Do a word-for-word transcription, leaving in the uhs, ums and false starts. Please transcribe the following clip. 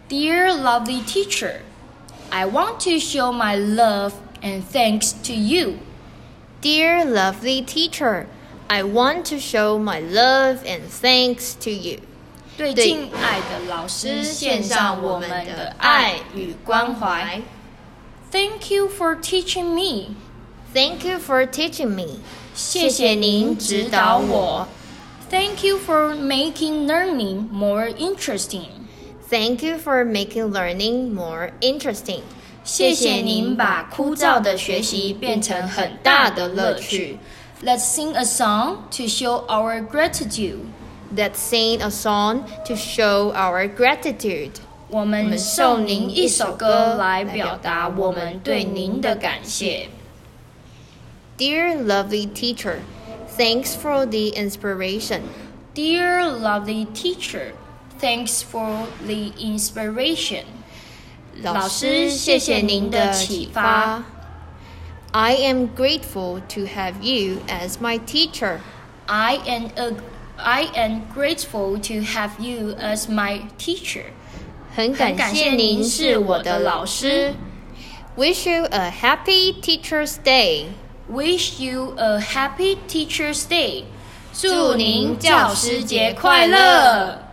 Dear lovely teacher, I want to show my love and thanks to you. Dear lovely teacher, I want to show my love and thanks to you. 对敬爱的老师献上我们的爱与关怀。Thank you for teaching me. Thank you for teaching me. 谢谢您指导我。Thank you for making learning more interesting. Thank you for making learning more interesting. 谢谢您把枯燥的学习变成很大的乐趣。Let's sing a song to show our gratitude. Let's sing a song to show our gratitude. 我们送您一首歌来表达我们对您的感谢。 Dear lovely teacher, thanks for the inspiration. Dear lovely teacher, thanks for the inspiration. 老师，谢谢您的启发。 I am grateful to have you as my teacher. I am a, I am grateful to have you as my teacher. 很感谢您是我的老师。Wish you a happy Teacher's Day. Wish you a happy Teacher's Day. 祝您教师节快乐！